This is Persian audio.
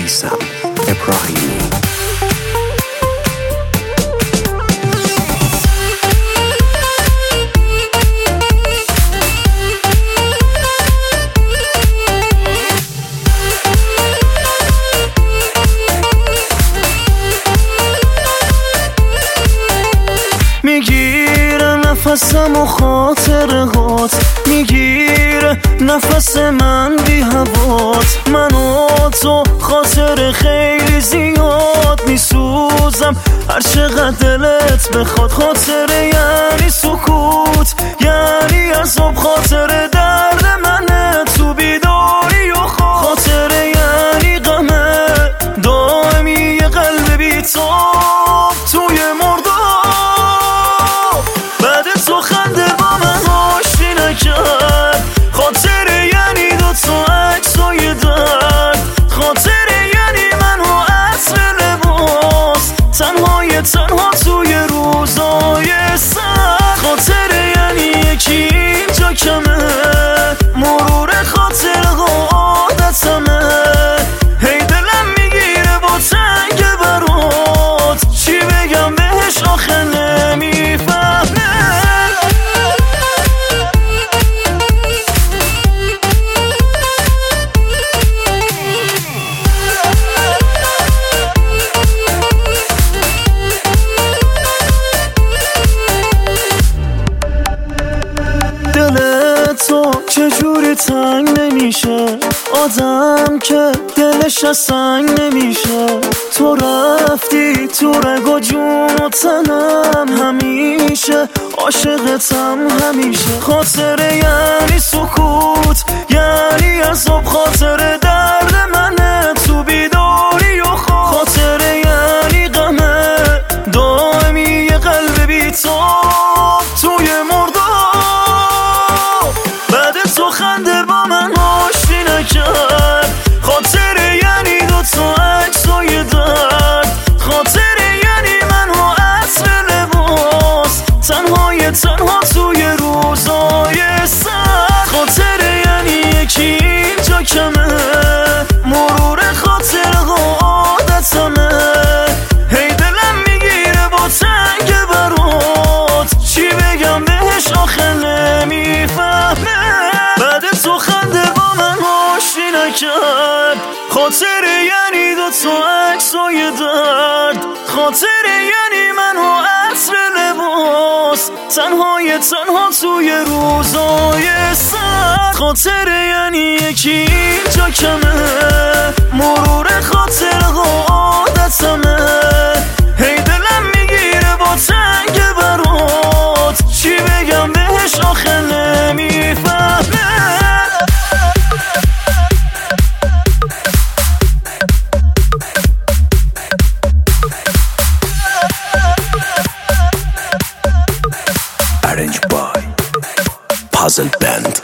میثم ابراهیمی. میگیره نفسم و خاطرهات، میگیره نفس من بی هوات. من و تو خاطر خیلی زیاد میسوزم هر چقدر دلت بخواد. خاطره یعنی سکوت، یعنی عذاب، خاطر درد منه تو بیداری و خواب. خاطره یعنی غمه دائمی یه قلب بی‌تاب توی مرداب. بعد تو خنده با من آشتی نکرد. خاطره یعنی دوتا عکسای درد. خاطره یعنی من و عطر لباس، تنها توی روزای سرد. خاطره یعنی یکی اینجا کمه، مرور خاطره ها عادتمه. هی دلم میگیره با تنگ برات، چی بگم بهش آخه نمیفهمه. دل تو چجوری تنگ نمیشه، آدم که دلش از سنگ نمیشه. تو رفتی تو رگ و جون و تنم، همیشه عاشقتم همیشه. خاطره یعنی سکوت، یعنی عذاب، خاطره درد منه تو بیداری و خواب. خاطره یعنی غمه دائمی یه قلب بی‌تاب توی مرداب. بعد تو خنده با من آشتی نکرد. خاطره یعنی دوتا عکسای درد. خاطره یعنی من و عطر لباس، تنها توی روزای سرد. خاطره یعنی یکی اینجا کمه، مرور خاطره ها عادتمه. هی دلم میگیره با تنگ برات، چی بگم بهش آخه نمیفهمه. بعد تو خنده با من آشتی نکرد. خاطره یعنی دوتا عکسای درد. خاطره یعنی من و عطر لباس، تنها توی روزای سرد. خاطره یعنی یکی اینجا کمه، مرور خاطره ها عادتمه. هی دلم میگیره با تنگ برات، چی بگم بهش آخه نمیفهمه. Arranged by Puzzle Band.